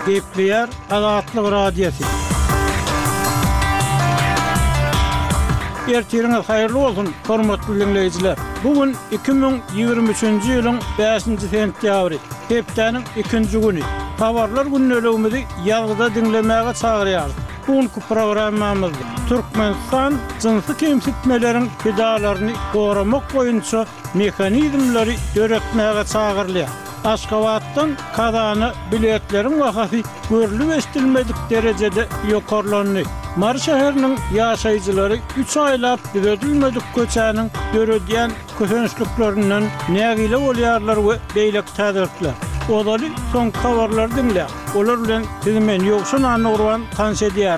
Gepleyer Azatlyk Radiosu. Ertiriniz hayırlı olsun, hormatly dinleyijiler. Bugün 2023-nji ýylyň 5-nji sentýabry, hepdeniň 2-nji güni. Tawarlar günnelegimizi ýalgyda dinlemäge çagyrýar. Bugünkü programmamyzda Türkmenistan jynsy kemsitmeleriň pedalaryny goramak boýunça mehanizmleri öğretmäge çagyrylýar. Aşgabatdan Kazany biletleriň wagty görülip estilmedik derejede ýokarlandy. Mar şäheriniň ýaşaýjylary 3 aýlap düzeltilmedik köçäniň döredýän kösünçliklerinden nägile bolýarlar we beýlek täzirler. Odaly soň kawarlar dinle. Olar bilen tizimen ýokşan anurwan tanşedýär.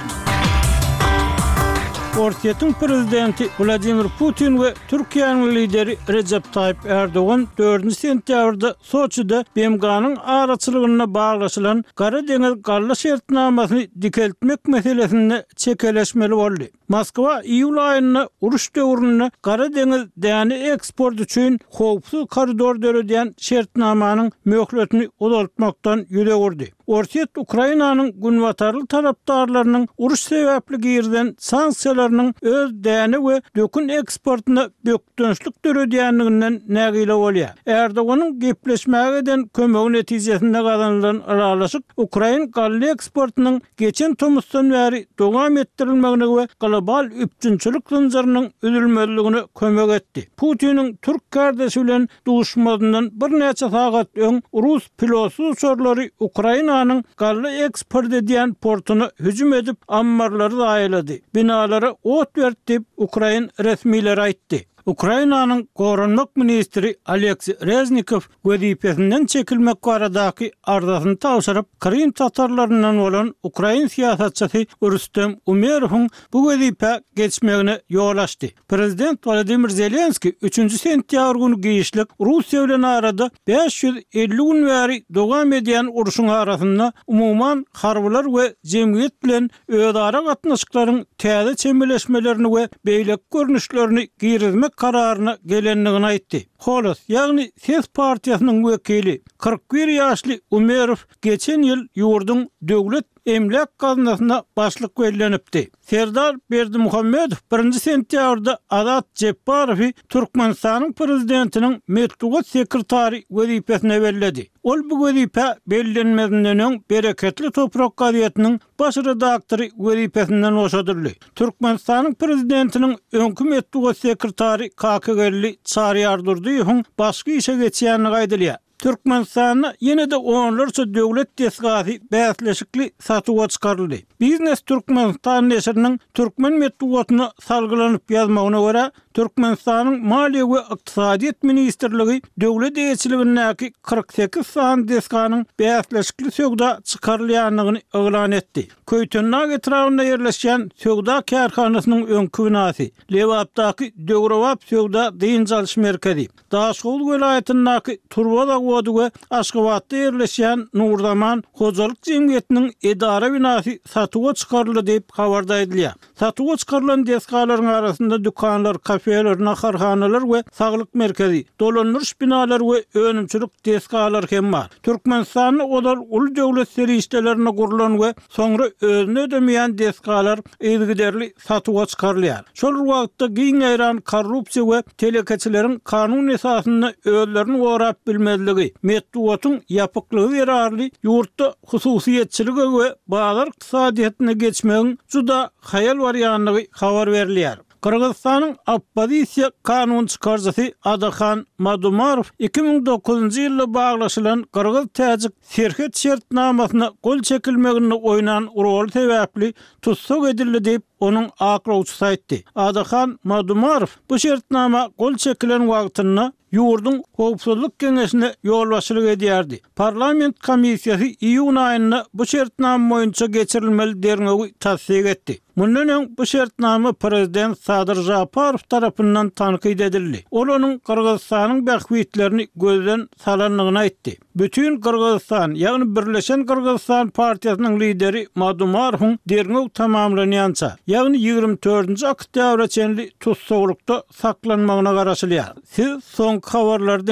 Ortiýetiň prezidenti Vladimir Putin we Türkiýanyň lideri Recep Tayyip Erdoğan 4-nji sentýabrda Soçyda BMG'nyň araçylygyna baglaşylan Gara deňiz galla şertnamasyny dikeltmek meselesinde çekeleşmeli boldy. Moskwa iýul aýyna uruş döwründe Gara deňiz däni eksport üçin howpsuz koridor döredýän şertnamanyň möhletini uzaltmakdan ýüze gurdy. Ortiýet Ukrainanyň günwatarly tarapdarlarynyň uruş sebäpli girden sanksiýalarynyň öz däni we dökün eksportyna bökdönçlik döredýänliginden nägile bolýar. Erdoğanyň gepleşmäge eden kömegi netijesinde gazanylan aralaşyk Ukrain galla eksportynyň geçen tomusdan bäri dowam etdirilmegine we global üpçünçilik zynjyrynyň üzülmezligine kömek etdi. Putiniň Türk kardeşi bilen duşmazyndan bir näçe sagat öň Rus pilotsuz uçurlary Ukrainanyň galla eksport edýän portuny hüjüm edip ammarlary daýylady. Binalara ot berdi, Ukrain resmileri aýtdy. Ukrainanyň goranmak ministri Aleksey Reznikov wezipesinden çekilmek baradaky arzasyny tawşyryp Krim tatarlaryndan bolan Ukrain siýasatçysy Rustem Umerowyň bu wezipe geçmegine ýol açdy. Prezident Vladimir Zelenski 3-nji sentýabr güni giýişlik Russiýa bilen arada 550 gün bäri dowam edýän uruşyň arasynda umumyň harbylar we jemgyýet bilen öýdara gatnaşyklaryň täze çemberleşmelerini we beýlek görnüşlerini girizmek kararına gelenligini aýtdy. Holos, ýagny Ses partiýasynyň wekili 41 ýaşly Umerov geçen ýyl ýurdun döwlet emlak gazinasyna başlyk berillenipdi. Serdar Berdimuhammedow 1-nji sentýabrda Azat Jepparowy Türkmenistanyň prezidentiniň medeniýet sekretary wezipesine berildi. Ol bu wezipe bellenmedinden öň Bereketli Toprak gazetiniň baş redaktory wezipesinden oşadyrly. Türkmenistanyň prezidentiniň öňkü medeniýet sekretary KKG'li Çaryar Durdyýowyň başga işe geçýäni gaýdylýar. Türkmenistanyň ýene-de onlarça döwlet desgasy bäsleşikli satyga çykaryldy. Biznes Türkmenistan neşriniň türkmen medeniýetyne salgylanyp ýazmagyna görä, Türkmenistanyň Maliýe we Ykdysadyýet ministrligi döwlet eýetçiligindäki 48 san desganyň bäsleşikli sögda çykarylýanlygyny eglan etdi. Köýtünna etrafynda ýerleşen sögda karhanasynyň öňkü binasy, Lewapdaky Döwrewap sögda diýinçalyş merkezi, Daşgowl welaýatynyňky Turwada wady we Aşgabatda ýerleşen Nurdaman hojalyk jemgyýetiniň edara binasy satyga çykaryldy diýip habarda edilýär. Satyga çykarylan desgalaryň arasynda dükanlar, kafeler, naharhanalar we saglyk merkezi, dolanýyş binalar we önümçilik desgalar hem bar. Türkmenistanyň odal ulu döwlet serişdelerine gurulan we soňra özüne ödemeýän desgalar eýdigiderli satyga çykarylýar. Şol wagtda giň eýran korrupsiýa we telekeçileriň kanun esasyny özlerini gorap bilmezligi, medeniýetyň ýapyklygy ýararly ýurtda hususiýetçiligi we bazar ykdysadyýatyna geçmegiň juda haýal barýanlygy habar berilýär. Kırgızstanyň oppozisiýa kanun çykarjysy Adakan Madumarov 2009-njy ýylda baglaşylan Kırgız-Täjik serhet şertnamasyna gol çekilmegine oýnan rol sebäpli tutsak edildi diýip onuň aklawçysy aýtdy. Adakan Madumarov bu şertnama gol çekilen wagtyna ýurdun howpsuzlyk keňeşine ýolbaşçylyk edýärdi. Parlament komissiýasy iýun aýynda bu şertnama boýunça geçirilmeli derňegi tasdik etdi. Mundan öň bu şertnama prezident Sadyr Japarow tarapyndan tanqid edildi. Ol onuň Kırgızstanyň bähwitlerini gözden salanlygyny aýtdy. Bütün Kırgızstan, ýagny Birleşen Kırgızstan partiýasynyň lideri Madumarowyň derňegi tamamlanýança, ýagny 24-nji oktýabra çenli tutsaklykda saklanmagyna garaşylýar. Siz soňky habarlary